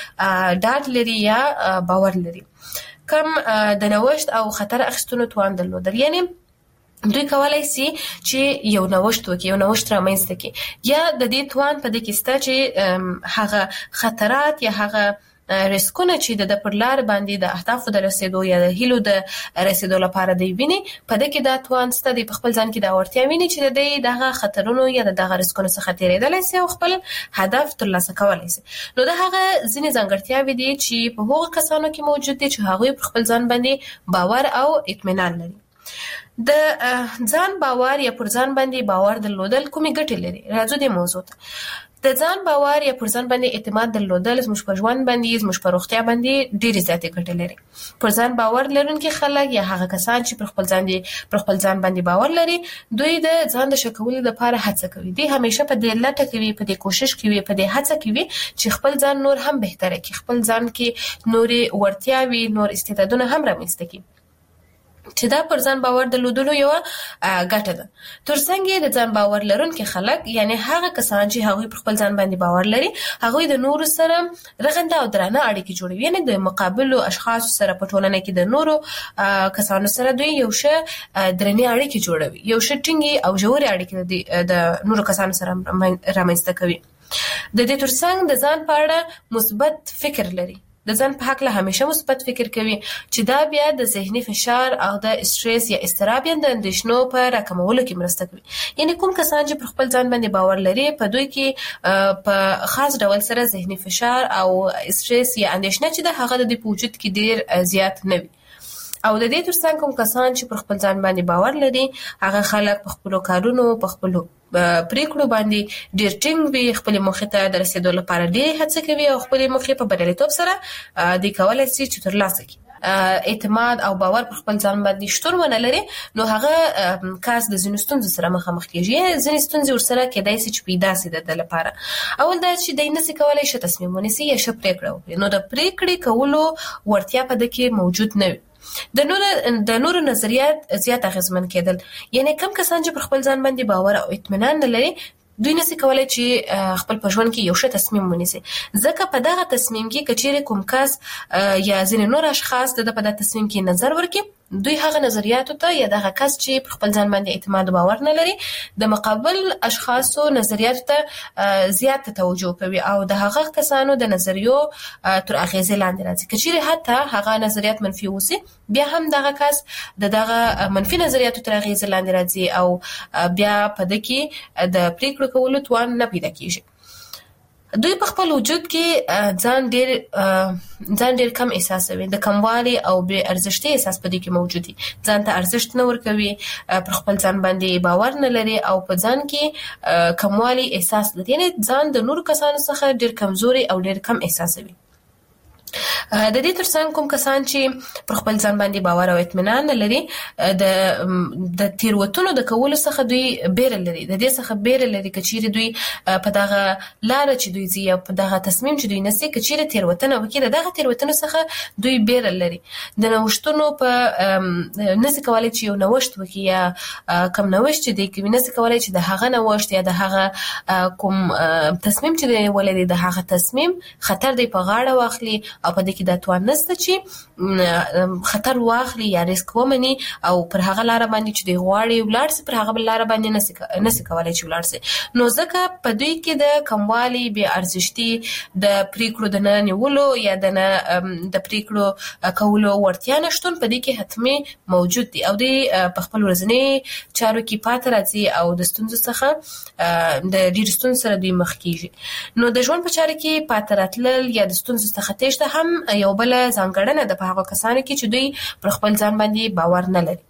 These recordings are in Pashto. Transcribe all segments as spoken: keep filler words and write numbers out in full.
ډاډ لري یا باور لري. کم د نوښت او خطر اخیستلو توان درلودل، یعنی دوی کولای شي چې یو نوښت وکړي، یو نوښت رامنځته کړي، یا د دې توان په دې کې شته چې هغه خطرات یا هغه ریسکونه چې د پر لار باندې د اهدافو د رسیدو یا د هیلو د رسیدو لپاره دی ویني، په دې کې دا توان شته دی په خپل ځان کې دا وړتیا ویني چې د دغه خطرونو یا د دغه ریسکونو څخه تیریدلی شي او خپل هدف ترلاسه کولی شي. نو د هغه ځینې ځانګړتیاوې دي چې په هغو کسانو کې موجود دي چې هغوی پر خپل ځان باندې باور او اطمینان لري. د ځان باور یا پر ځان باندې باور درلودل کومې ګټې لري؟ راځو دې موضوع ته. د ځان باور یا پر ځان باندې اعتماد درلودل زموږ په ژوند باندې، زموږ په روغتیا باندې ډېرې زیاتې ګټې لري. پر ځان باور لرونکي خلک یا هغه کسان چې پر خپل ځان پر خپل ځان باندې باور لري، دوی د ځان د ښه کولو لپاره هڅه کوي. دوی همیشه په دې لټه کوي، په دې کوشش کوي، په دې هڅه کوي چې خپل ځان نور هم بهتره کړي، خپل ځان کې نورې وړتیاوې، نور استعدادونه هم رامنځته کړي، چې دا پر ځان باور درلودلو یو ګټه ده. ترڅنګ د ځان باور لرونکي خلک، یعنی هغه کسان چې هغوی پر خپل ځان باندې باور لري، هغوی د نورو سره رغنده او درانه اړیکې جوړوي، یعنی د مقابلو اشخاصو سره په ټولنه کې د نورو کسانو سره دوی یو ښه درنې اړیکې جوړوي، یو ښه ټینګې او ژورې اړیکې د نورو کسانو سره رامنځته کوي. د دې ترڅنګ د ځان په اړه مثبت فکر لري، د ځان په حق له همیشه مثبت فکر کوي، چې دا بیا د ذهني فشار او د استرس یا اضطراب یا د اندېښنو په راکمولو کې مرسته کوي. یعنی کوم کسان چې پر خپل ځان باندې باور لري، په دوی کې په خاص ډول سره ذهني فشار او استرس یا اندېښنه چې د هغه د دې په وجود کې ډېر زیات نه وي. او د دې ترڅنګ کوم کسان چې پر خپل ځان باندې باور لري، هغه خلک په خپلو کارونو، په خپلو پریکړو باندې ډېر ټینګ وي، خپلې موخې ته د رسېدو لپاره ډېرې هڅه کوي او خپلې موخې په بریالیتوب سره دوی کولی شي چې ترلاسه کړي. اعتماد او باور پر خپل ځان باندې شتون ونه لري، نو هغه کس د ځینو ستونزو سره مخامخ کېږي. ځینې ستونزې ورسره کېدای شي چې پیدا شي د ده لپاره. اول دا چې دی نشي کولی ښه تصمیم ونیسي یا ښه پریکړه وکړي، نو د پریکړې کولو وړتیا په ده کې موجود نه وي. د نورو د نورو نظریات زیات اغیزمن کېدل، یعنی کم کسان چې پر خپل ځان باندې باور او اطمینان نه لري، دوی نشي کولی چې خپل په ژوند کې یو ښه تصمیم ونیسي، ځکه په دغه تصمیم کې که چیرې کوم کس یا ځینې نور اشخاص د ده په دغه تصمیم کې نظر ورکړي، دوی هغه نظریاتو ته یا دغه کس چې پر خپل ځان باندې اعتماد او باور نه لري، د مقابل اشخاصو نظریاتو ته زیات توجه کوي او د هغه کسانو د نظریو تر اغیزې لاندې راځي. که چیرې حتی هغه نظریات منفي اوسي، بیا هم دغه کس د دغه منفي نظریاتو تر اغیزې لاندې راځي او بیا په ده کې د پریکړو کولو توان نه پیدا کېږي. دوی په خپل وجود کې ځان ډېر ځان ډېر کم احساسوي، د کموالي او بې ارزښتۍ احساس په دې کې موجود وي، ځان ته ارزښت نه ورکوي، پر خپل ځان باندې باور نه لري او په ځان کې کموالي احساس لري، یعنی ځان د نورو کسانو څخه ډېر کمزوري او ډېر کم احساسوي. د دې ترڅنګ کوم کسان چې پر خپل ځان باندې باور او اطمینان نه لري، د د تیروتنو د کولو څخه دوی بیره لري، د دې څخه بیره لري که چیرې دوی په دغه لاره چې دوی ځي یا په دغه تصمیم چې دوی نیسي، که چیرې تیروتنه وکړي، د دغه تیروتنو څخه دوی بیره لري. د نوښتونو په نشي کولی چې یو نوښت وکړي یا کوم نوښت چې دوی کوي، نشي کولی چې د هغه نوښت یا د هغه کوم تصمیم چې دوی ولري، د هغه تصمیم خطر دوی په غاړه واخلي او په دې کې دا توان نشته چې خطر واخلي یا ریسک ومني او پر هغه لاره باندې چې دوی غواړي ولاړ شي، پر هغه لاره باندې نشي کولی چې ولاړ شي. نو ځکه په دوی کې د کموالي، بې ارزښتي، د پریکړو د نه نیولو یا د نه د پریکړو کولو وړتیا نشتون په دې کې حتمي موجود دي او دوی په خپل ورځني چارو کې پاتې راځي او د ستونزو څخه د ډېرو ستونزو سره دوی مخ کېږي. نو د ژوند په چارو کې پاتې راتلل یا د ستونزو څخه تېښته هم یو بله ځانګړنه ده په هغو کسانو کې چې دوی پر خپل ځان باندې باور نه لري.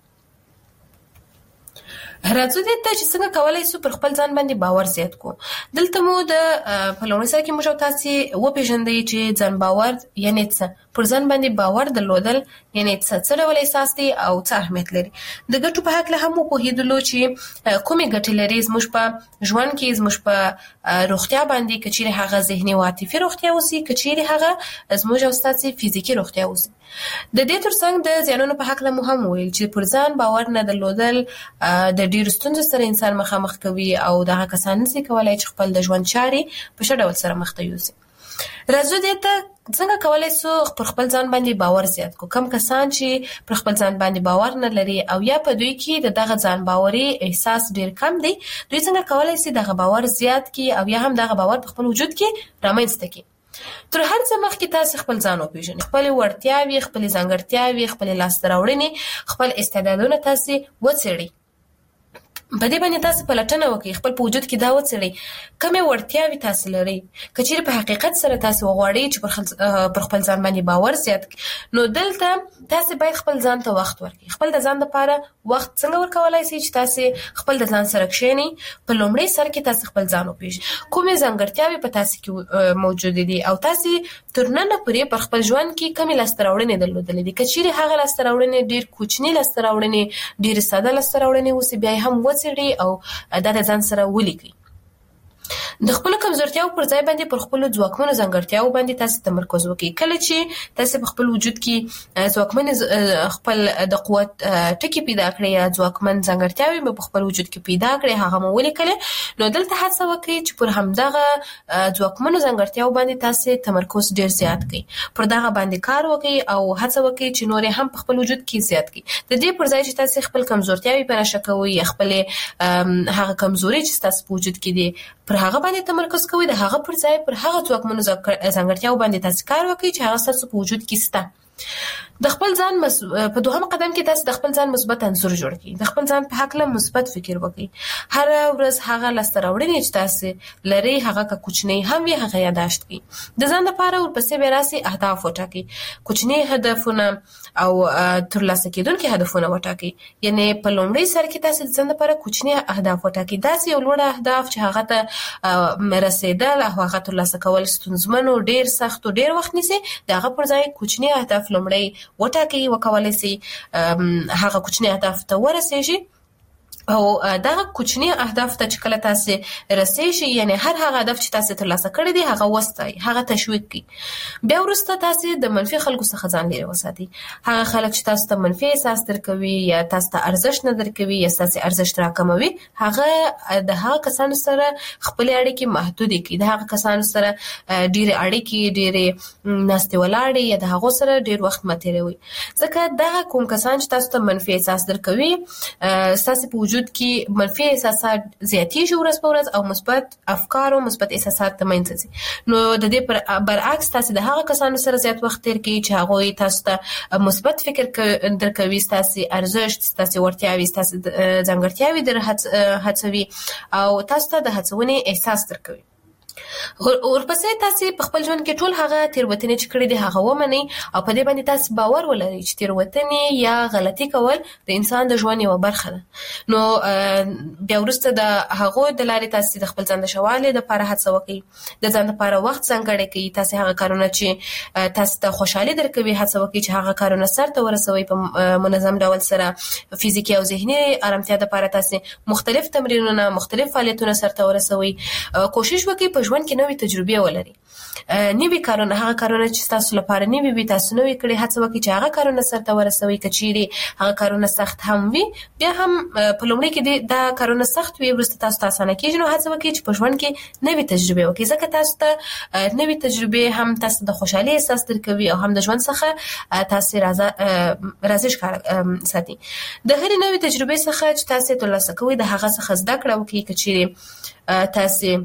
راځو دې ته چې څنګه کولی شو پر خپل ځان باندې باور زیات کړو. دلته مو د په لومړي سر کې موږ او تاسې وپېژندئ چې ځان باور یعنې څه، پر ځان باندې باور درلودل یعنې څه، څه ډول احساس دی او څه اهمیت لري. د ګټو په هکله هم وپوهېدلو چې کومې ګټې لري زموږ په ژوند کې، زموږ په روغتیا باندې، که چیرې هغه ذهني او عاطفي روغتیا اوسي، که چیرې هغه زموږ او ستاسې فزیکي روغتیا اوسي. د دې ترڅنګ د زیانونو په هکله مو هم وویل چې پر ځان باور نه درلودل د ډېرو ستونزو سره انسان مخامخ کوي او دغه کسان نشي کولی چې خپل د ژوند چارې په ښه ډول سره مخته یوسي. راځو دې ته څنګه کولای شو پر خپل ځان باندې باور زیات کو؟ کم کسان چې پر خپل ځان باندې باور نه لري او یا په دوی کې د دغه ځان باوري احساس ډیر کم دی، دوی څنګه کولای شي دغه باور زیات کی او یا هم دغه باور په خپل وجود کې رامنځته کی؟ تر هر څه مخکې تاسو خپل ځان وپیژنئ، خپل وړتیاوې، خپل ځانګړتیاوې، خپل لاسته راوړنې، خپل استعدادونه تاسو وڅېړئ. په دې باندې تاسو پلټنه وکړئ، خپل په وجود کې دا وڅېړئ کومې وړتیاوې تاسو لرئ. که چیرې په حقیقت سره تاسو وغواړئ چې پر پر خپل ځان باندې باور زیات کړئ، نو دلته تاسو باید خپل ځان ته وخت ورکړئ. خپل د ځان لپاره وخت څنګه ورکولای شئ چې تاسو خپل د ځان سره کښېنئ. په لومړي سر کې تاسو خپل ځان وپیژنئ، کومې ځانګړتیاوې په تاسو کې موجودې دي او تاسو تر ننه پورې پر خپل ژوند کې کومې لاسته راوړنې درلودلې دي. که چیرې هغه لاسته راوړنې ډېر کوچني لاسته راوړنې، ډېرې ساده لاسته راوړنې اوسي، بیا هم وڅېړئ او دا د ځان سره ولیکئ. د خپل کمزورتیاو پر ځای باندې پر خپل ځواکمنو ځانګړتیاو باندې تاسو تمرکز وکړئ. کله چې تاسو په خپل وجود کې ځواکمن خپل د قوت ټکي پیدا کړئ یا ځواکمن ځانګړتیاوې په خپل وجود کې پیدا کړئ، هغه مو ولیکلې، نو دلته هڅه وکړئ چې پر همدغه ځواکمنو ځانګړتیاو باندې تاسو تمرکز ډیر زیات کړئ، پر دغه باندې کار وکړئ او هڅه وکړئ چې نور هم په خپل وجود کې زیات کړئ. د دې پر ځای چې تاسو خپل کمزورتیاوې په نشه کوئ یا خپل هغه کمزوري چې تاسو په وجود کې دي پر هغه باندې تمرکز کوئ، د هغه پر ځای پر هغه ځواکمنو ځانګړتیاو باندې تاسو کار وکړئ چې هغه ستاسو په وجود کې شته. د خپل ځان مس... په دوهم قدم کې تاسو د خپل ځان مثبت انځور جوړ کړئ، د خپل ځان په حق له مثبت فکر وکړئ. هر ورځ هغه لاسته راوړنې چې تاسو لري هغه که کوچنی هم وي هغه یاداشت کړئ. د ځان لپاره ورپسې بیا راسي اهداف وټاکئ، کوچنی هدفونه او ترلاسه کېدونکي هدفونه وټاکئ. یعنی په لومړي سر کې تاسو د ځان لپاره کوچنی اهداف وټاکئ، داسې یو لوړ اهداف چې هغه ته رسیدل او هغه ترلاسه کول ستونزمن او ډیر سخت او ډیر وخت نیسي. د هغه پر ځای کوچنی اهداف لومړی وټاکئ، وکولای شي هغه کوچنی اهداف ته ورسیږي او دغه کوچنی اهداف ته چې کله تاسو رسیږئ، یعنی هر هغه هدف چې تاسو ترلاسه کړی دی هغه وستای، هغه تشویق کړئ. بیا وروسته تاسو د منفي خلکو څخه ځان لرې وساتئ. هغه خلک چې تاسو ته منفي احساس درکوي یا تاسو ته ارزښت نه درکوي یا تاسو ارزښت راکموي، هغه د هغه کسانو سره خپل اړیکې محدود کړئ. د هغه کسانو سره ډېر اړیکې، ډېر ناستې ولاړې یا د هغه سره ډېر وخت مه تیروئ، ځکه دغه کوم کسان چې تاسو ته منفي احساس درکوي تاسو په وجود کې منفي احساسات زیاتېږي ورځ په ورځ او مثبت افکار او مثبت احساسات د منځه ځي. نو د دې پر برعکس تاسو د هغه کسانو سره زیات وخت تیر کړئ چې هغوی تاسو ته مثبت فکر درکوي، تاسو ارزښت، تاسو ورتیاوي، تاسو ځانګړتیاوي در هڅوي او تاسو ته د هڅونې احساس درکوي. ورپسې تاسو په خپل ژوند کې ټول هغه تیروتنې چې کړې دي هغه ومنئ او په دې باندې تاسو باور ولرئ چې تیروتنې یا غلطي کول د انسان د ژوند یوه برخه ده. نو بیا وروسته د هغو د لارې تاسو د خپل ځان د ښه والي دپاره هڅه وکړئ، د ځان دپاره وخت ځانګړی کړئ. تاسو هغه کارونه چې تاسو ته خوشحالي درکوي هڅه وکړئ چې هغه کارونه سرته ورسوئ په منظم ډول سره. فزیکي او ذهني ارامتیا دپاره تاسو مختلف تمرینونه، مختلف فعالیتونه سرته ورسوئ. کوشش وکړئ په ژوند کې نوې تجربې ولري، نوي کارونه، هغه کارونه چې تاسو لپاره نوي وي تاسو نوي کړئ. هڅه وکړئ چې هغه کارونه سرته ورسوئ. که چیرې هغه کارونه سخت هم وي بیا هم په لومړي کې دا کارونه سخت وي، وروسته تاسو ته اسانه کېږي. نو هڅه وکړئ چې په ژوند کې نوي تجربې وکړئ، ځکه تاسو ته نوي تجربې هم تاسو د خوشحالۍ احساس درکوي او هم د ژوند څخه تاسو راضي ښکاره ساتي. د هرې نوې تجربې څخه چې تاسو ترلاسه کوئ د هغه څخه زده کړه وکړئ. که چیرې تاسو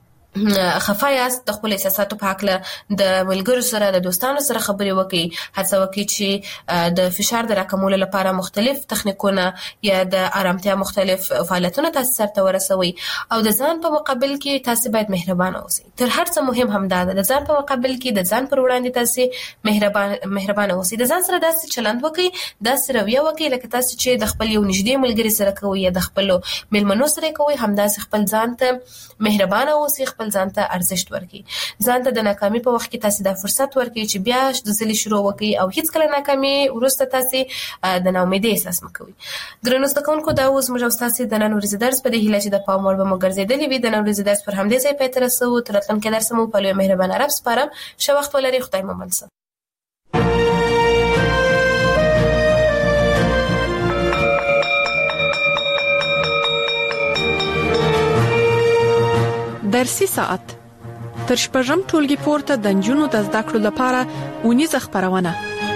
خفه یاست د خپل احساساتو په هکله د ملګرو سره د دوستانو سره خبرې وکړئ. هڅه وکړئ چې د فشار د راکمولو لپاره مختلف تخنیکونه یا د آرامتیا مختلف فعالیتونه تاسو سرته ورسوئ او د ځان په مقابل کې تاسو باید مهربانه اوسئ. تر هر څه مهم هم دا ده د ځان په مقابل کې د ځان پر وړاندې تاسو مهربان مهربانه اوسئ. د ځان سره داسې چلند وکړئ، داسې رویه وکړئ لکه تاسو چې د خپل یو نږدې ملګري سره کوئ یا د خپلو میلمنو سره کوئ، همداسې خپل ځان ته مهربانه اوسئ، خپل ځان ته ارزښت ورکړئ. ځان ته د ناکامي په وخت کې تاسو دا فرصت ورکړئ چې بیا د ځلې شروع وکړئ او هیڅکله ناکامي وروسته تاسو د ناامیدۍ احساس مه کوئ. درنو زده کوونکو، دا اوس موږ او ستاسو د نن ورځې درس په دې هیله چې د پام وړ به مو ګرځېدلی وي. د نن ورځې درس پر همدې ځای پای ته رسوو. تر راتلونکي درسه مو په لوی مهربانه رب سپارم. ښه وخت ولرئ. خدای مو مل شه. درسي ساعت تر شپږم ټولګي پورته د نجونو د زده کړو لپاره ونیزه خبرونه.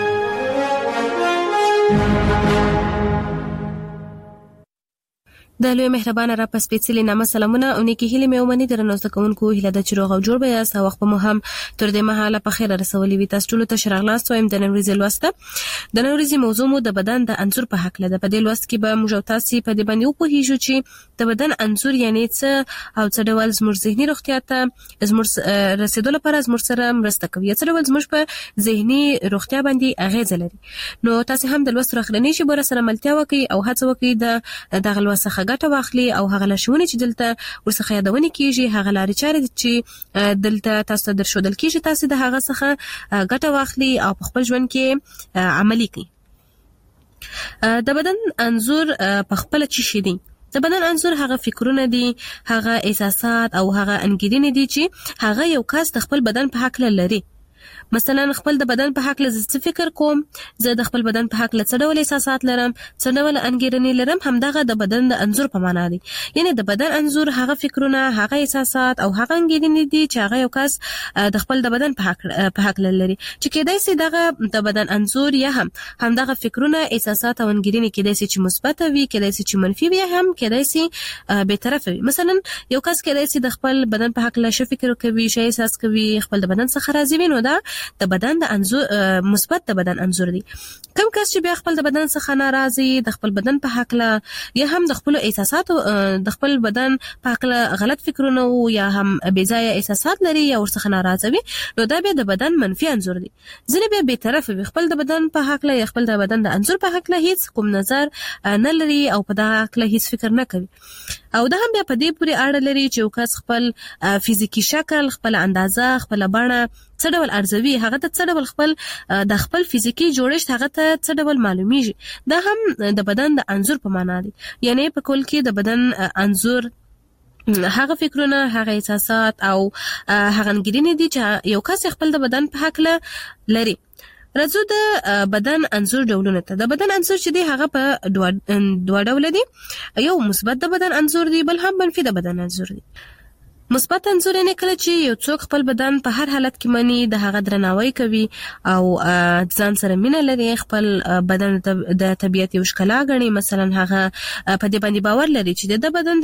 د لوی مهربانه را په سپېڅلي نامه سلامونه او نیکی هیلې مې ومني درنو زده کوونکو هیله ده چې روغ او جوړ به یاست او وخت مو هم تر دې مهاله په خیر رسولي وي. تاسو ټول ته شراغلاست وایم. د نن ورځې لوسته د نن ورځې موضوع مو د بدن د انځور په حق لده. په دې لوست کې به موږ تاسو په دې باندې وپوهیږو چې د بدن انځور یعنی څه او څه ډول زموږ ذهني روغتیا ته زموږ رسیدو لپاره زموږ سره مرسته کوي. څه ډول زموږ په ذهني روغتیا باندې اغیز لري. نو تاسو هم د لوست راخلنی شي بر سره ملتیا وکي او هڅه وکي د دغه لوست ګټه واخلي او هغه لښونه چې دلته ورڅخه یادونه کیږي هغه لاري چارې چې دلته تاسو درشودل کیږي تاسو د هغه څخه ګټه واخلي او په خپل ژوند کې عملي کړئ. د بدن انځور په خپل چی شي دي؟ د بدن انځور هغه فکرونه دي، هغه احساسات او هغه انګیرنې دي چې هغه یو کس د خپل بدن په حق لري. مثلا خپل د بدن په حق لزه څه فکر کوم، زه د خپل بدن په حق له څه ډول احساسات لرم، څه ډول انګیرنې لرم، همدغه د بدن د انځور په معنا دي. یعنی د بدن انځور هغه فکرونه، هغه احساسات او هغه انګیرنې دي چې هغه یو کس د خپل د بدن په حق په حق لري. چې کېدای شي دغه د بدن انځور یا هم همدغه فکرونه، احساسات او انګیرنې کېدای شي چې مثبت وي، کېدای شي چې منفي وي، هم کېدای شي به طرفه وي. مثلا یو کس کېدای شي د خپل بدن په حق له شي فکر کوي، شي احساس کوي، خپل د بدن څخه راضي وي، نو دا د بدن د انځور مثبت د بدن انځور دي. کم کس چې بیا خپل د بدن څخه ناراضي، د خپل بدن په حق له یا هم د خپل احساساتو د خپل بدن په حق له غلط فکرونه او یا هم بې ځای احساسات لري یا ورڅخه ناراضه وي، نو دا بیا د بدن منفي انځور دي. ځینې بیا بې طرفه وي، خپل د بدن په حق له یا خپل د بدن د انځور په حق له هیڅ کوم نظر نه لري او په دغه حق له هیڅ فکر نه کوي. او دا هم بیا په دې پورې اړه لري چې یو کس خپل فزیکی شکل، خپل اندازه، خپل بڼه څه ډول ارزوي، هغه ته څه ډول خپل د خپل فزیکی جوړښت هغه ته څه ډول معلومیږي. دا هم د بدن د انځور په معنا دي. یعنی په کول کې د بدن انځور هغه فکرونه، هغه احساسات او هغه انګیرنې دي چې یو کس خپل د بدن په حق لري. راځو د بدن انځور ډولونه ته. د بدن انځور چې دی هغه په دوه دوه ډول دي. یو مثبت د بدن انځور دی، بل هم منفي د بدن انځور دی. مثبت انځور نه کله چې یو څوک خپل بدن په هر حالت کې مني، د هغه درناوی کوي او ځان سره مینه لري، خپل بدن د طبيعت یو ښکلا غني. مثلا هغه په دې باندې باور لري چې د بدن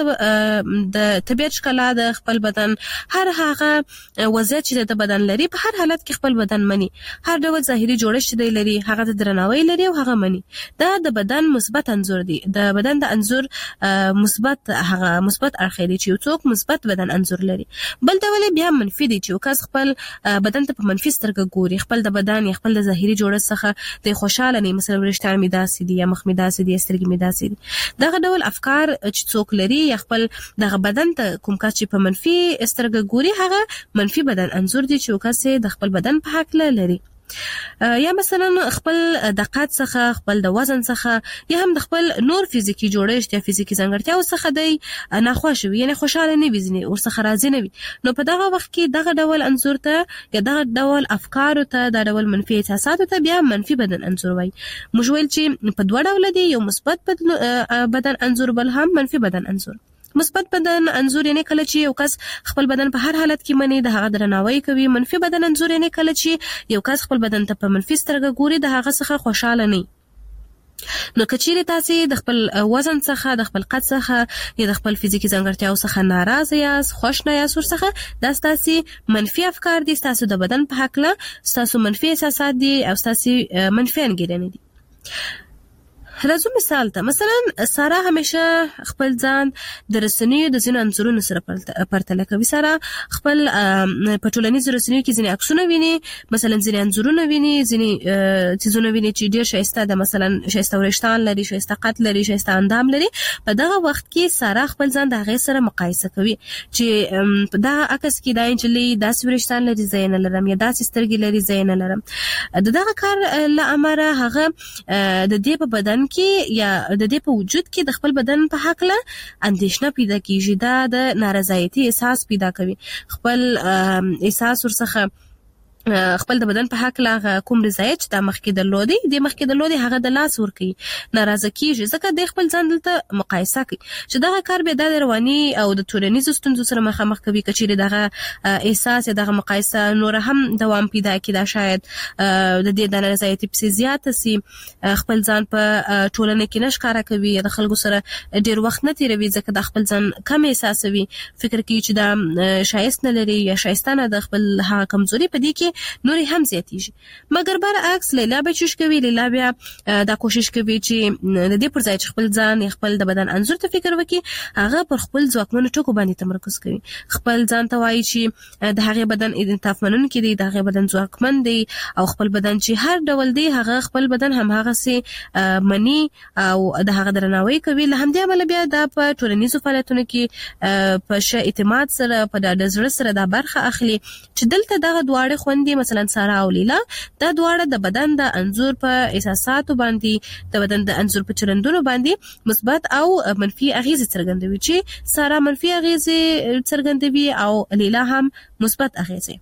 د طبيعت ښکلا د خپل بدن هر هغه وضعیت چې د بدن لري په هر حالت کې خپل بدن مني، هر ډول ظاهري جوړښت دی لري هغه د درناوی لري او هغه مني. دا د بدن مثبت انځور دی. د بدن د انځور مثبت هغه مثبت اړخ دی چې یو څوک مثبت بدن انځور لري. بل ډول بیا منفي دي چې وکاس خپل بدن ته په منفي سترګه ګوري، خپل د بدن یا خپل د ظاهري جوړښت څخه د خوشاله نه، مثلا ورشتان می داسې دي یا مخ می داسې دي، سترګې می داسې دي. دغه ډول افکار چې څوک لري یا خپل دغه بدن ته کوم کس چې په منفي سترګه ګوري هغه منفي بدن انځور دي چې وکاس د خپل بدن په حق لري. یا مثلا خپل د قد څخه، خپل د وزن څخه یا هم د خپل نور فزیکی جوړښت یا فزیکی ځانګړتیاو څخه دی ناخوښ وي، یعنی خوشاله نه وي، ځنې ورڅخه راضي نه وي. نو په دغه وخت کې دغه ډول انځور ته یا دغه ډول افکارو ته، دا ډول منفي احساساتو ته بیا منفي بدن انځور وایي. موږ ویل چې په دوه ډول دي، یو مثبت بدن انځور، بل هم منفي بدن انځور. مثبت بدن انځور یعنی کله چې یو کس خپل بدن په هر حالت کې مني، د هغه درناوی کوي. منفي بدن انځور یعنی کله چې یو کس خپل بدن ته په منفي سترګه ګوري، د هغه څخه خوشاله نه. نو کچېرې تاسو د خپل وزن څخه، د خپل قد څخه یا د خپل فزیکی ځانګړتیاو څخه ناراضه یاست، خوښ نه یاست ورڅخه، دا ستاسو منفي افکار دي، ستاسو د بدن په حق له ستاسو منفي احساسات دي او ستاسو منفي انګیرنې دي. راځو مثال ته. مثلا سارا همیشه خپل ځان د رسنیو د ځینو انځورونو سره پرتله کوي. سارا خپل په ټولنیزو رسنیو کې ځینې عکسونه ویني، مثلا ځینې انځورونه ویني، ځینې چیزونه ویني چې ډېر ښایسته ده، مثلا ښایسته وریښتان لري، ښایسته قد لري، ښایسته اندام لري. په دغه وخت کې سارا خپل ځان د هغې سره مقایسه کوي چې په دغه عکس کې دا نجلۍ داسې وریښتان لري، زه یې نه لرم، یا داسې سترګې لري، زه یې نه لرم. د دغه کار له امله هغه د دې په بدن کې یا د دې په وجود کې د خپل بدن په حق له اندېښنه پیدا کیږي، دا د نارضایتي احساس پیدا کوي، خپل احساس ورڅخه خپل د بدن په حق لا کوم رضایت د مخکې درلودي د مخکې درلودي هغه د لاس ور کوي ناراضه کیږي ځکه د خپل ځان دلته مقایسه کوي چې دغه کار به د رواني او د ټولنیزو ستونزو سره مخامخ کوي کچېره دغه احساس دغه مقایسه نور هم دوام پیدا کړي دا شاید د دې د رضایت په زیات سي خپل ځان په ټولنه کې نشکاره کوي د خلکو سره ډیر وخت نه تیروي ځکه د خپل ځان کم احساسوي فکر کوي چې دا شایست نه لري یا شایستانه د خپل هغه کمزوري په دې کې نوري هم زیاتیږي مګر برعکس لیلا به چوش کوي لیلا بیا دا کوشش کوي چې د دې پر ځای چې خپل ځان خپل د بدن انزور ته فکر وکړي هغه پر خپل ځواکمن ټکو باندې تمرکز کوي خپل ځان ته وایي چې د هغه بدن انعطاف منونکي دی د هغه بدن ځواکمن دی او خپل بدن چې هر ډول دی هغه خپل بدن هم هغه سي منی او د هغه درناوی کوي له همدې عمل بیا د په ټولنیزو فعالیتونو کې په ش اعتماد سره په د زړه سره د برخه اخلي چې دلته دغه دواړه خوندې مثلا سارا او لیلا دا دواړه د بدن د انزور په احساساتو باندې د بدن د انزور په چلندونو باندې مثبت او منفي اغیزې څرګندوي چې سارا منفي اغیزې څرګندوي او لیلا هم مثبت اغیزې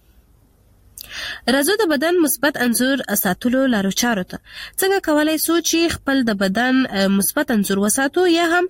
راځو د بدن مثبت انزور ساتلو لارو چارو ته څنګه کولای سو چې خپل د بدن مثبت انزور وساتو یا هم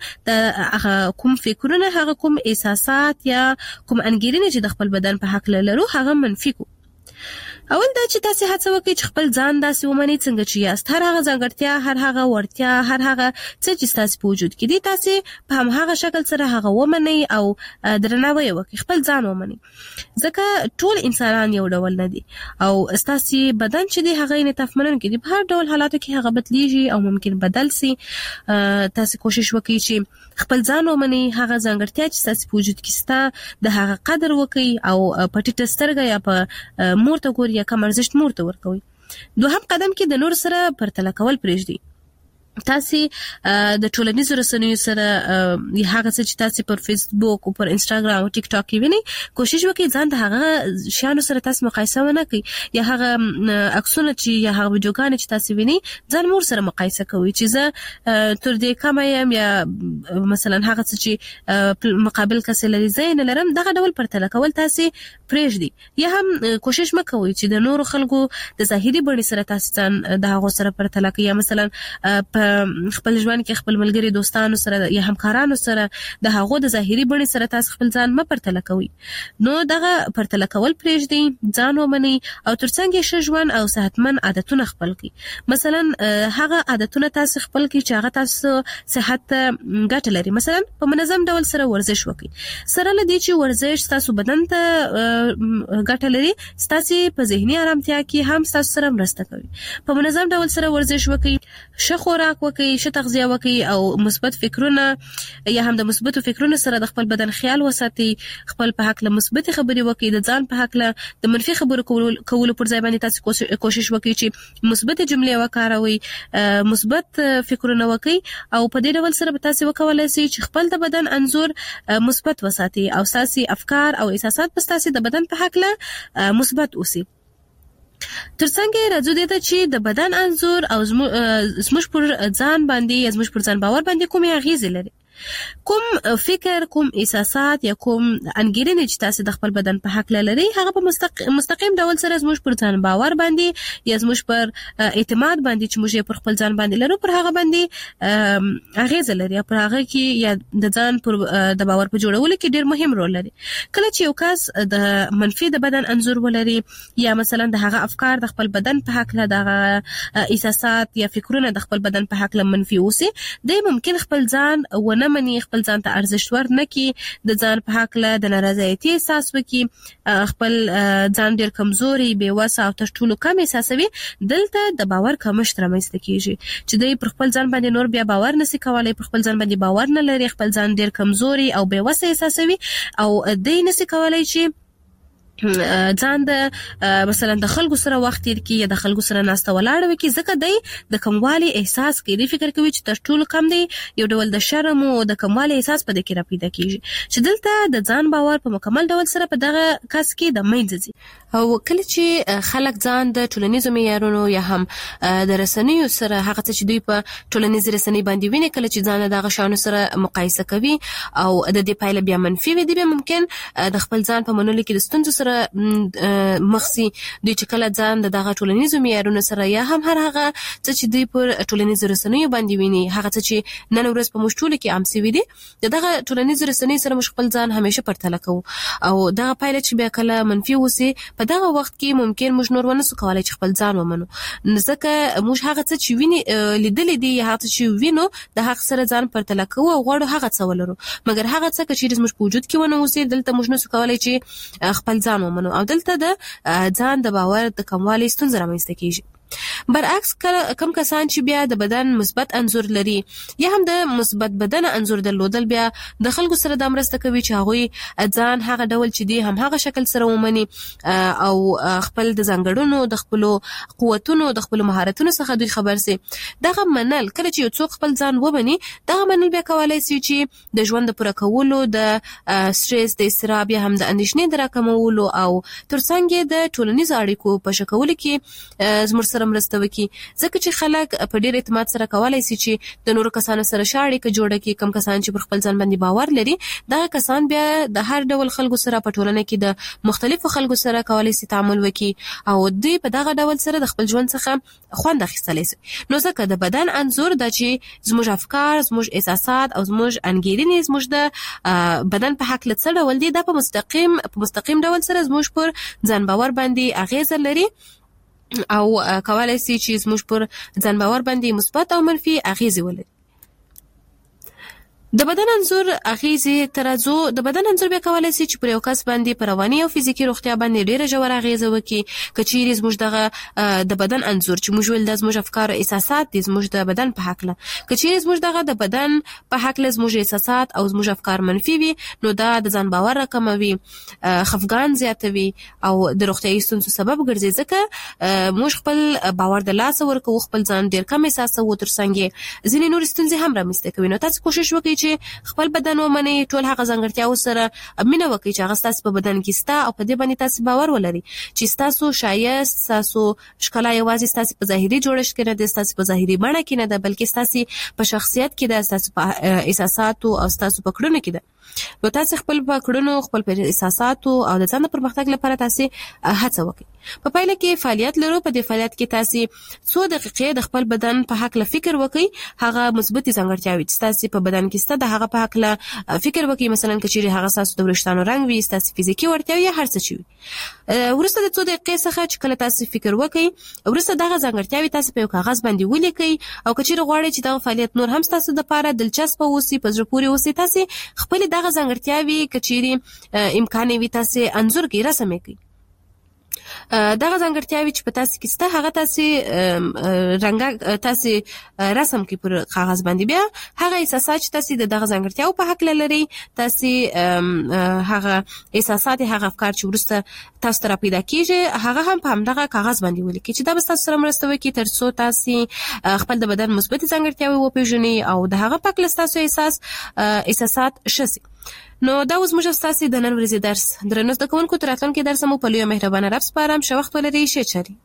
د کوم فکرونه هغه کوم احساسات یا کوم انګیرنې چې د خپل بدن په حق لرو هغه منفي کو اول دا چې تاسو هڅه وکړئ چې خپل ځان داسې ومنئ څنګه چې یاست هر هغه ځانګړتیا هر هغه وړتیا هر هغه څه چې تاسو په وجود کې دي تاسو په هم هغه شکل سره هغه ومنئ او درناوی وکړئ خپل ځان ومنئ ځکه ټول انسانان یو ډول نه دي او تاسو بدن چې دی هغه انعطاف منونکی دی په هر ډول حالاتو کې هغه بدلیږي او ممکن بدل سي تاسو کوشش وکړئ چې خپل ځان ومنئ هغه ځانګړتیا چې تاسو په وجود کې ستا د هغه قدر وکړئ او په ټیټه سترګه یا په مورته ګور یا کوم ارزښت مورته ورکوي دوهم قدم کې د نور سره پرتله کول پرېږدئ تاسو د ټولنیزو رسنیو سره هغه څه چې تاسو پر فیسبوک او پر انستګرام او ټیک ټاک کې وینئ کوشش وکړئ ځان د هغه شیانو سره تاسو مقایسه ونه کړئ یا هغه عکسونه چې یا هغه ویډیوګانې چې تاسو وینئ ځان مور سره مقایسه کوئ چې زه تر دې کم یم یا مثلا هغه څه چې مقابل کس لري زه نه لرم دغه ډول پرتله کول تاسو پرېږدئ یا هم کوشش مکوئ چې د نورو خلکو د ظاهري بڼې سره تاسو ځان د هغو سره پرتله کړئ یا مثلا خپل ژوند کې خپل ملګری دوستانو سره یا همکارانو سره د هغو د ظاهري بڼې سره تاسو خپل ځان م پرتله کوئ نو دغه پرتله کول پرېږدئ ځان ومنئ او ترڅنګ یې ښه ژوند او صحتمن عادتونه خپل کړئ مثلا هغه عادتونه تاسو خپل کړئ چې هغه تاسو صحت ته ګټه لري مثلا په منظم ډول سره ورزش وکړئ سره له دې چې ورزش تاسو بدن ته ګټه لري تاسو په ذهني آرامتیا کې هم تاسو سره مرسته کوي په منظم ډول سره ورزش وکړئ ښه خوراک وکړئ ښه تغذیه وکړئ او مثبت فکرونه یا هم د مثبتو فکرونو سره د خپل بدن خیال وساتئ خپل په حق له مثبت خبرې وکړئ د ځان په حق له د منفي خبرو کولو پر ځای باندې تاسو کوشش وکړئ چې مثبت جملې وکاروئ مثبت فکرونه وکړئ او په دې ډول سره به تاسو وکولای شئ چې خپل د بدن انزور مثبت وساتئ او ساسي افکار او احساسات په تاسو د بدن په حق له مثبت اوسئ ترڅنګ راځو دې ته چې د بدن انزور او زموږ پر ځان باندې یا زموږ پر ځان باور باندې کومې اغیزې لري کوم فکر کوم احساسات یا کوم انګیرنې چې تاسو د خپل بدن په حق لري هغه په مستقیم ډول سره زموږ پر ځان باور باندې یا زموږ پر اعتماد باندې چې موږ پر خپل ځان باندې لرو پر هغه باندې اغیزه لري پر هغه کې یا د ځان پر د باور په جوړولو کې ډیر مهم رول لري کله چې یو کس د منفي د بدن انزور ولري یا مثلا د هغه افکار د خپل بدن په حق له دغه احساسات یا فکرونه د خپل بدن په حق له منفي اوسي د ممکن خپل ځان ونه مني خپل ځان ته ارزښت ورنکي د ځان په حق له د نارضایتي احساس وکي خپل ځان ډیر کمزوري بې وسه او تر ټولو کم احساسوي دلته د باور کمښت رامنځته کیږي چې دوی پر خپل ځان باندې نور بیا باور نشي کولای پر خپل ځان باندې باور نه لري خپل ځان ډیر کمزوري او بې وسه احساسوي او دوی نشي کولای چې ځان د مثلا د خلکو سره وخت تیر کی یا د خلکو سره ناسته ولاړ وکي ځکه دی د کموالي احساس کوي فکر کوي چې تر ټولو کم دی یو ډول د شرم او د کموالي احساس په دې کې را پیدا کیږي چې دلته د ځان باور په مکمل ډول سره په دغه کس کې د منځ او کله چې خلک ځان د ټولنیزو معیارونو یا هم د رسنیو سره هغه چې دوی په ټولنیزو رسنۍ باندې ویني کله چې ځان دغه شانو سره مقایسه کوي او د دې پایله بیا منفي وي دی ممکن د خپل ځان په منلو کې د ستونزو سره مخسي دوی چې کله ځان د دغه ټولنیزو معیارونو سره یا هم هر هغه چې دوی پر ټولنیزو رسنیو باندې ویني هغه چې نن ورځ په مشټول کې عام سوي دي دغه ټولنیزو رسنیو سره مخ خپل ځان همیشه پرتله کوو او دغه پایله چې بیا کله منفي وسی په دغه وخت کې ممکن موږ نور ونه سو کولای چې خپل ځان ومنو ځکه موږ هغه څه چې ویني لیدلې دي هغه چې وینو د حق سره ځان پرتله کوو او غواړو هغه څه ولرو مګر هغه څه چې زموږ په وجود کې ونه اوسي دلته موږ نسو کولای چې خپل ځان ومنو او دلته د ځان د باور د کموالي ستونزه رامنځته کیږي برعکس کم کسان چې بیا د بدن مثبت انځور لري یا هم د مثبت بدن انځور درلودل بیا د خلکو سره د مرسته کوي چې هغه ځان هغه ډول چې دی هم هغه شکل سره ومني او خپل د ځانګړنو د خپل قوتونو د خپل مهارتونو څخه دوی خبر سي دغه منل کله چې یو څوک خپل ځان ومني دغه منل بیا کولای شي چې د ژوند پر کولو د سټرس د استراب یا هم د اندېښنې د راکمولو او ترڅنګ د ټولنیز اړیکو په شکل کې زموږ سره مرسته وکړي ځکه چې خلک په ډېر اعتماد سره کولای شي چې د نورو کسانو سره شاړې کې جوړه کې کم کسان چې پر خپل ځان باندې باور لري دا کسان بیا د هر ډول خلکو سره په ټولنه کې د مختلفو خلکو سره کولای شي تعامل وکړي او دوی په دغه ډول سره د خپل ژوند څخه خوند اخیستلی شي نو ځکه د بدن انځور د چې زموږ افکار زموږ احساسات او زموږ انګیرنې زموږ د بدن په حق له څه ډول دي دا په مستقیم په مستقیم ډول سره زموږ پر ځان باور باندې اغیزه لري او کولای شي چې زموږ پر ځان باور باندې مثبت او منفي اغیزې ولري د بدن انځور اغیزې ترازو د بدن انځور به کولای شي چې پر یو کس باندې پر رواني او فزیکی روغتیا باندې ډیره ژوره اغیزه وکړي کچېری زموږ دغه د بدن انځور چې موږ ول د زموږ افکار او احساسات د زموږ د بدن په حق له کچېری زموږ دغه د بدن په حق له زموږ احساسات او زموږ افکار منفي وي نو دا د ځان باور راکموي خفګان زیاتوي او د روغتیايي ستونزو سبب ګرځي ځکه موږ خپل باور د لاس ورکو خپل ځان ډیر کم احساسو ترڅنګ ځینې نور ستونزې هم رامنځته کوي نو تاسو کوشش وکړئ چې خپل بدن ومني ټول هغه ځانګړتیاو سره مینه وکړي چې هغه ستاسو په بدن کې ستا او په دې باندې تاسو باور ولري چې تاسو شایست تاسو ښکلا یوازې تاسو په ظاهري جوړښت کې نه ده تاسو په ظاهري بڼه کې نه ده بلکې تاسو په شخصیت کې ده تاسو په احساساتو او تاسو په کړنو کې ده نو تاسو خپل په کړنو خپل په احساساتو او د ځان پرمختګ لپاره تاسو هڅه وکړئ په پایله کې فعالیت لرو په دې فعالیت کې تاسو څو دقیقې د خپل بدن په حق له فکر وکړئ هغه مثبت ځانګړتیاوي چې تاسو په بدن کې ست د هغه په حق له فکر وکړئ مثلا کچېری هغه تاسو د ورشتانو رنگ وي تاسو فزیکی ورتیاوي هر څه چی ورسته د څو دقیقې څخه چې کله تاسو فکر وکړئ ورسته دغه ځانګړتیاوي تاسو په کاغذ باندې ولیکئ او کچېری غواړئ چې دغه فعالیت نور هم تاسو د لپاره دلچسپ اوسي په زړه پورې اوسي تاسو خپل دغه ځانګړتیاوي کچېری امکان وي تاسو انځور کې رسم کړئ دغه ځانګړتیاوي چې په تاسو کې سته هغه تاسو رنګ تاسو رسم کې پر کاغذ باندې بیا هغه احساسات چې تاسو دغه ځانګړتیاو په حق لري تاسو هغه احساسات هغه افکار چې ورسته تاسو ته پیدا کیږي هغه هم په همدغه کاغذ باندې ولیکئ چې دا به تاسو سره مرسته وکړي ترڅو تاسو خپل د بدن مثبت ځانګړتیاوي وپیژنئ او د هغه په حق تاسو احساس احساسات شسي نو دا اوس موږ تاسو د نن ورځې درس درنو زده کوونکو تر راتلونکي درس مو په لوی مهربانه رب سپارم ښه وخت ولرئ ښه چاري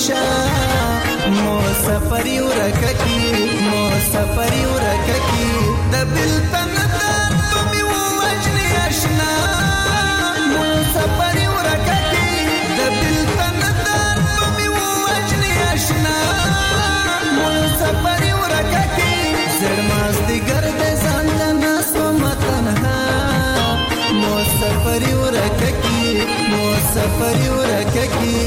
شا مو سفری ورککی مو سفری ورککی دبل تندر تمی وجنی اشنا مو سفری ورککی دبل تندر تمی وجنی اشنا مو سفری ورککی زرماز دیگر دے زندنا سوما تنها مو سفری ورککی مو سفری ورککی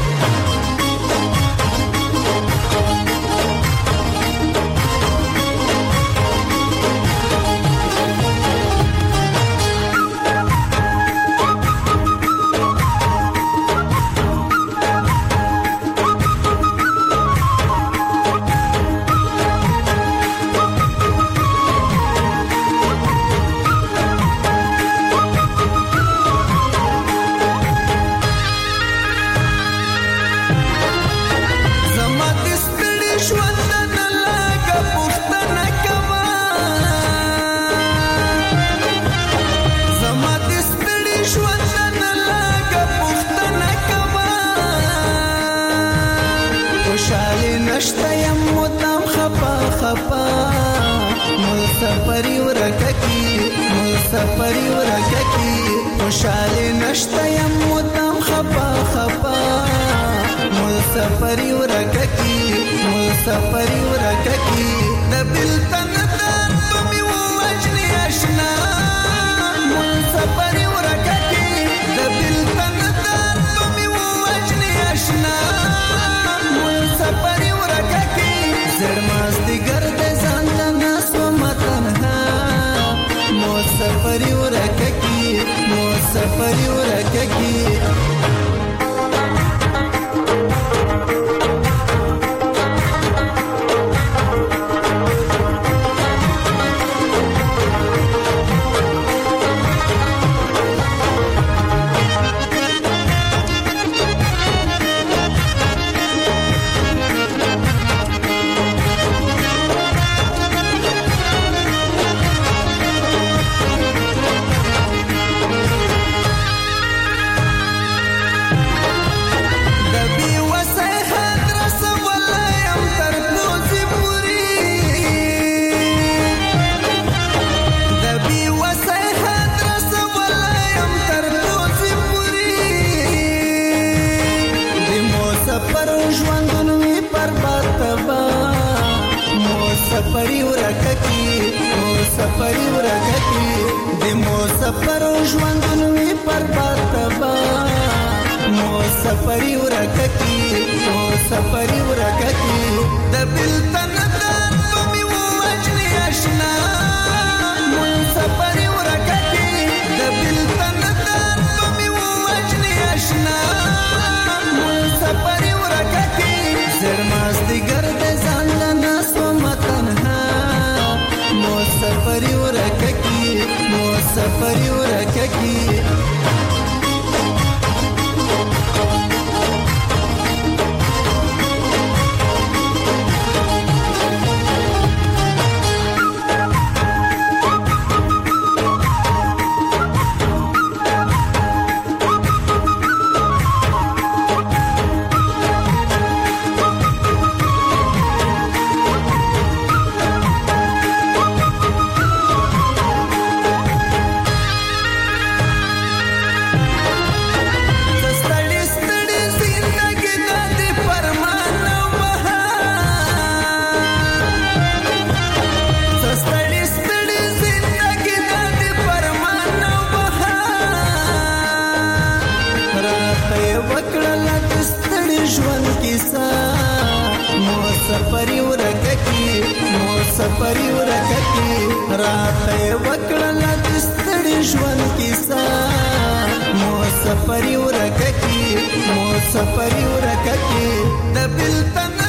مسافری ورککی مسافری ورککی خوشالی نشتا یم مدام خپا خپا مسافری ورککی مسافری ورککی دبل تندر تمی وجنی اشنا مسافری ورککی دبل تندر تمی وجنی اشنا مسافری ورککی زرماز دیگر دے زندنا سفری ورککی مو سفری ورککی سفری ورککی مو سفری ورککی د مو سفر ژوندونوي پر باتبا مو سفری ورککی مو سفری ورککی د بل تندر تمی وجنی اشنا مو سفری ورککی د بل تندر تمی وجنی اشنا مو سفری ورککی زرماز دیگر د ځان سفری ورککی مو سفری ورککی سفری ورککی مو سفری ورککی رات وکړه دستړي ژوند کیسه مو سفری ورککی مو سفری ورککی د بل تن